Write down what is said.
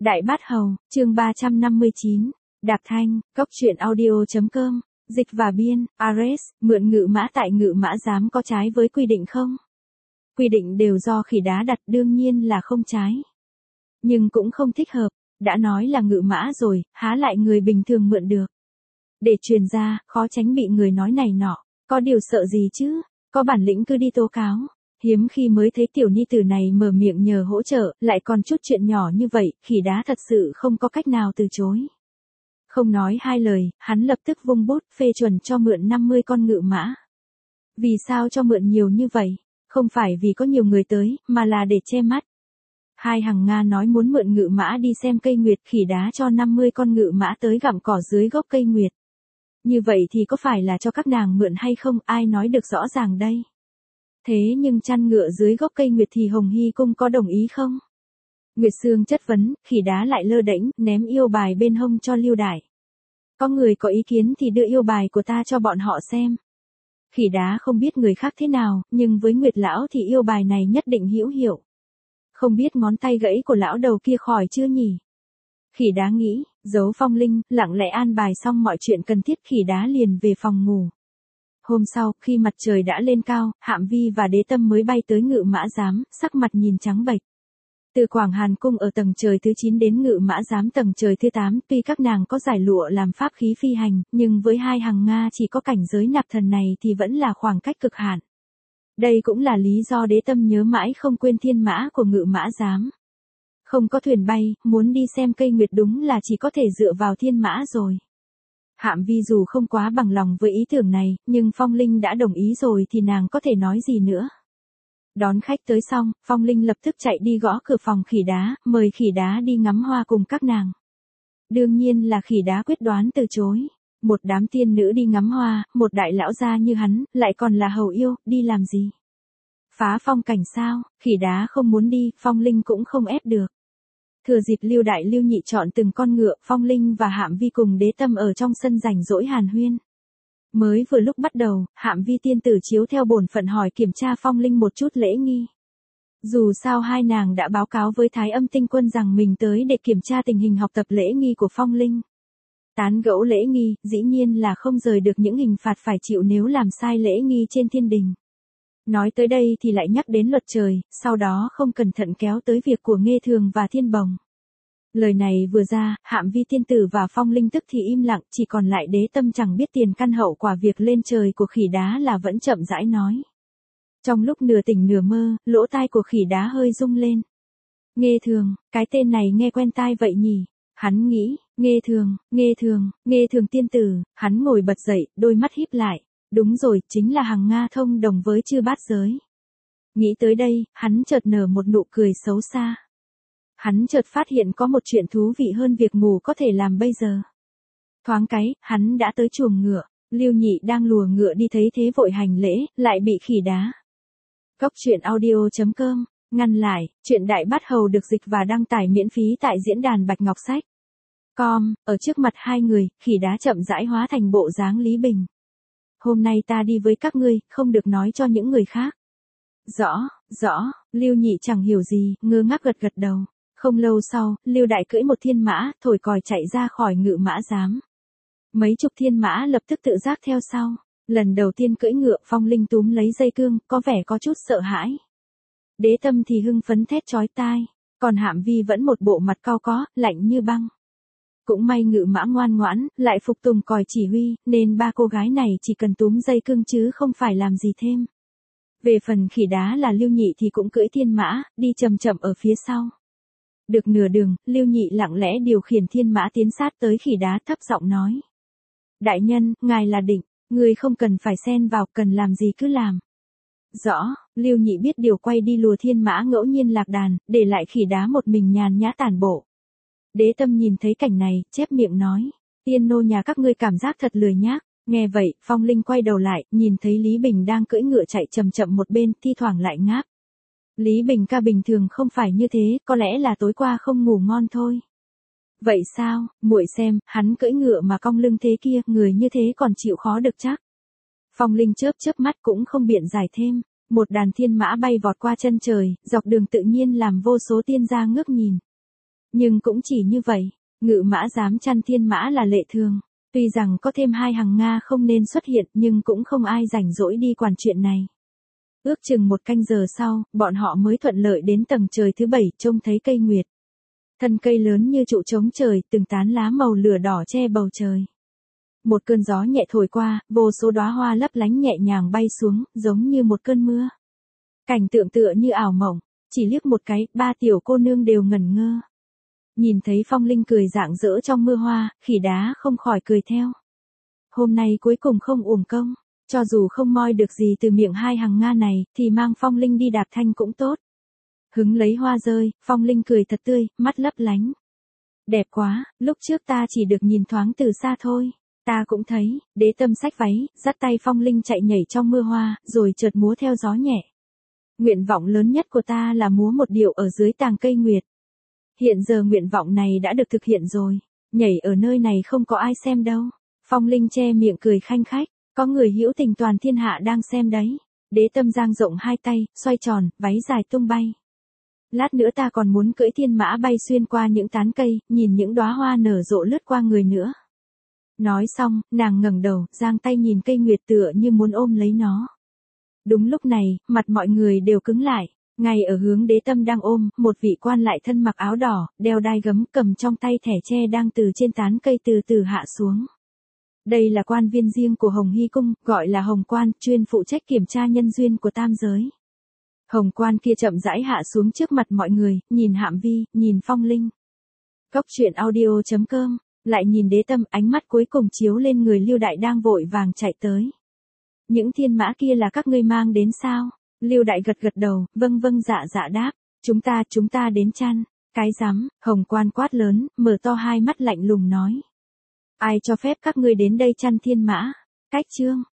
Đại Bát Hầu, chương 359, Đạc Thanh, Cốc truyện audio.com, dịch và biên, Ares, mượn ngự mã tại ngự mã giám có trái với quy định không? Quy định đều do khỉ đá đặt, đương nhiên là không trái. Nhưng cũng không thích hợp, đã nói là ngự mã rồi, há lại người bình thường mượn được. Để truyền ra, khó tránh bị người nói này nọ, có điều sợ gì chứ, có bản lĩnh cứ đi tố cáo. Hiếm khi mới thấy tiểu ni tử này mở miệng nhờ hỗ trợ, lại còn chút chuyện nhỏ như vậy, khỉ đá thật sự không có cách nào từ chối. Không nói hai lời, hắn lập tức vung bút phê chuẩn cho mượn 50 con ngự mã. Vì sao cho mượn nhiều như vậy? Không phải vì có nhiều người tới, mà là để che mắt. Hai hàng Nga nói muốn mượn ngự mã đi xem cây nguyệt, khỉ đá cho 50 con ngự mã tới gặm cỏ dưới gốc cây nguyệt. Như vậy thì có phải là cho các nàng mượn hay không, ai nói được rõ ràng đây? Thế nhưng chăn ngựa dưới gốc cây nguyệt thì Hồng Hy Cung có đồng ý không? Nguyệt Sương chất vấn, khỉ đá lại lơ đễnh, ném yêu bài bên hông cho Lưu Đại. Có người có ý kiến thì đưa yêu bài của ta cho bọn họ xem. Khỉ đá không biết người khác thế nào, nhưng với Nguyệt lão thì yêu bài này nhất định hữu hiệu. Không biết ngón tay gãy của lão đầu kia khỏi chưa nhỉ? Khỉ đá nghĩ, giấu Phong Linh, lặng lẽ an bài xong mọi chuyện cần thiết, khỉ đá liền về phòng ngủ. Hôm sau, khi mặt trời đã lên cao, Hạm Vi và Đế Tâm mới bay tới ngự mã giám, sắc mặt nhìn trắng bệch. Từ Quảng Hàn Cung ở tầng trời thứ 9 đến ngự mã giám tầng trời thứ 8, tuy các nàng có giải lụa làm pháp khí phi hành, nhưng với hai hàng Nga chỉ có cảnh giới nạp thần này thì vẫn là khoảng cách cực hạn. Đây cũng là lý do Đế Tâm nhớ mãi không quên thiên mã của ngự mã giám. Không có thuyền bay, muốn đi xem cây nguyệt đúng là chỉ có thể dựa vào thiên mã rồi. Hạm Vi dù không quá bằng lòng với ý tưởng này, nhưng Phong Linh đã đồng ý rồi thì nàng có thể nói gì nữa. Đón khách tới xong, Phong Linh lập tức chạy đi gõ cửa phòng khỉ đá, mời khỉ đá đi ngắm hoa cùng các nàng. Đương nhiên là khỉ đá quyết đoán từ chối. Một đám tiên nữ đi ngắm hoa, một đại lão gia như hắn, lại còn là hầu yêu, đi làm gì? Phá phong cảnh sao? Khỉ đá không muốn đi, Phong Linh cũng không ép được. Thừa dịp Lưu Đại Lưu Nhị chọn từng con ngựa, Phong Linh và Hạm Vi cùng Đế Tâm ở trong sân rảnh rỗi hàn huyên. Mới vừa lúc bắt đầu, Hạm Vi tiên tử chiếu theo bổn phận hỏi kiểm tra Phong Linh một chút lễ nghi. Dù sao hai nàng đã báo cáo với Thái Âm Tinh Quân rằng mình tới để kiểm tra tình hình học tập lễ nghi của Phong Linh. Tán gẫu lễ nghi, dĩ nhiên là không rời được những hình phạt phải chịu nếu làm sai lễ nghi trên thiên đình. Nói tới đây thì lại nhắc đến luật trời, sau đó không cẩn thận kéo tới việc của Nghê Thường và Thiên Bồng. Lời này vừa ra, Hạm Vi tiên tử và Phong Linh tức thì im lặng, chỉ còn lại Đế Tâm chẳng biết tiền căn hậu quả việc lên trời của khỉ đá là vẫn chậm rãi nói. Trong lúc nửa tỉnh nửa mơ, lỗ tai của khỉ đá hơi rung lên. Nghê Thường, cái tên này nghe quen tai vậy nhỉ? Hắn nghĩ, Nghê Thường tiên tử, hắn ngồi bật dậy, đôi mắt híp lại. Đúng rồi, chính là hằng Nga thông đồng với chư bát giới. Nghĩ tới đây, hắn chợt nở một nụ cười xấu xa. Hắn chợt phát hiện có một chuyện thú vị hơn việc ngủ có thể làm bây giờ. Thoáng cái, hắn đã tới chuồng ngựa, Lưu Nhị đang lùa ngựa đi thấy thế vội hành lễ, lại bị khỉ đá. Cốc truyện audio.com, ngăn lại, truyện Đại Bát Hầu được dịch và đăng tải miễn phí tại diễn đàn Bạch Ngọc Sách. Ở trước mặt hai người, khỉ đá chậm rãi hóa thành bộ dáng Lý Bình. Hôm nay ta đi với các ngươi, không được nói cho những người khác. Rõ, Lưu Nhị chẳng hiểu gì, ngơ ngác gật gật đầu. Không lâu sau, Lưu Đại cưỡi một thiên mã, thổi còi chạy ra khỏi ngự mã giám. Mấy chục thiên mã lập tức tự giác theo sau. Lần đầu tiên cưỡi ngựa, Phong Linh túm lấy dây cương, có vẻ có chút sợ hãi. Đế Tâm thì hưng phấn thét chói tai, còn Hạm Vi vẫn một bộ mặt cau có, lạnh như băng. Cũng may ngự mã ngoan ngoãn, lại phục tùng còi chỉ huy, nên ba cô gái này chỉ cần túm dây cương chứ không phải làm gì thêm. Về phần khỉ đá là Lưu Nhị thì cũng cưỡi thiên mã, đi chậm chậm ở phía sau. Được nửa đường, Lưu Nhị lặng lẽ điều khiển thiên mã tiến sát tới khỉ đá, thấp giọng nói. Đại nhân, ngài là định, người không cần phải xen vào, cần làm gì cứ làm. Rõ, Lưu Nhị biết điều quay đi lùa thiên mã ngẫu nhiên lạc đàn, để lại khỉ đá một mình nhàn nhã tản bộ. Đế Tâm nhìn thấy cảnh này, chép miệng nói, tiên nô nhà các ngươi cảm giác thật lười nhác. Nghe vậy, Phong Linh quay đầu lại, nhìn thấy Lý Bình đang cưỡi ngựa chạy chậm chậm một bên, thi thoảng lại ngáp. Lý Bình ca bình thường không phải như thế, có lẽ là tối qua không ngủ ngon thôi. Vậy sao, muội xem, hắn cưỡi ngựa mà cong lưng thế kia, người như thế còn chịu khó được chắc. Phong Linh chớp chớp mắt cũng không biện giải thêm, một đàn thiên mã bay vọt qua chân trời, dọc đường tự nhiên làm vô số tiên gia ngước nhìn. Nhưng cũng chỉ như vậy, Ngự Mã Giám chăn thiên mã là lệ thường. Tuy rằng có thêm 2 hàng Nga không nên xuất hiện nhưng cũng không ai rảnh rỗi đi quản chuyện này. Ước chừng 1 canh giờ sau, bọn họ mới thuận lợi đến tầng trời thứ 7 trông thấy cây nguyệt. Thân cây lớn như trụ trống trời, từng tán lá màu lửa đỏ che bầu trời. Một cơn gió nhẹ thổi qua, vô số đóa hoa lấp lánh nhẹ nhàng bay xuống, giống như một cơn mưa. Cảnh tượng tựa như ảo mộng, chỉ liếc một cái, 3 tiểu cô nương đều ngẩn ngơ. Nhìn thấy Phong Linh cười rạng rỡ trong mưa hoa, khỉ đá không khỏi cười theo. Hôm nay cuối cùng không uổng công, cho dù không moi được gì từ miệng 2 hàng Nga này, thì mang Phong Linh đi Đạp Thanh cũng tốt. Hứng lấy hoa rơi, Phong Linh cười thật tươi, mắt lấp lánh. Đẹp quá, lúc trước ta chỉ được nhìn thoáng từ xa thôi. Ta cũng thấy, Đế Tâm xách váy, dắt tay Phong Linh chạy nhảy trong mưa hoa, rồi chợt múa theo gió nhẹ. Nguyện vọng lớn nhất của ta là múa một điệu ở dưới tàng cây nguyệt. Hiện giờ nguyện vọng này đã được thực hiện rồi, nhảy ở nơi này không có ai xem đâu. Phong Linh che miệng cười khanh khách, có người hữu tình toàn thiên hạ đang xem đấy. Đế Tâm dang rộng 2 tay, xoay tròn, váy dài tung bay. Lát nữa ta còn muốn cưỡi thiên mã bay xuyên qua những tán cây, nhìn những đóa hoa nở rộ lướt qua người nữa. Nói xong, nàng ngẩng đầu, giang tay nhìn cây nguyệt tựa như muốn ôm lấy nó. Đúng lúc này, mặt mọi người đều cứng lại. Ngay ở hướng Đế Tâm đang ôm, một vị quan lại thân mặc áo đỏ, đeo đai gấm, cầm trong tay thẻ tre đang từ trên tán cây từ từ hạ xuống. Đây là quan viên riêng của Hồng Hy Cung, gọi là Hồng Quan, chuyên phụ trách kiểm tra nhân duyên của tam giới. Hồng Quan kia chậm rãi hạ xuống trước mặt mọi người, nhìn Hạm Vi, nhìn Phong Linh. Cốc truyện audio.com, lại nhìn Đế Tâm, ánh mắt cuối cùng chiếu lên người Lưu Đại đang vội vàng chạy tới. Những thiên mã kia là các ngươi mang đến sao? Lưu Đại gật gật đầu, vâng vâng dạ dạ đáp. Chúng ta đến chăn. Cái rắm, Hồng Quan quát lớn, mở to 2 mắt lạnh lùng nói. Ai cho phép các ngươi đến đây chăn thiên mã? Cách chương.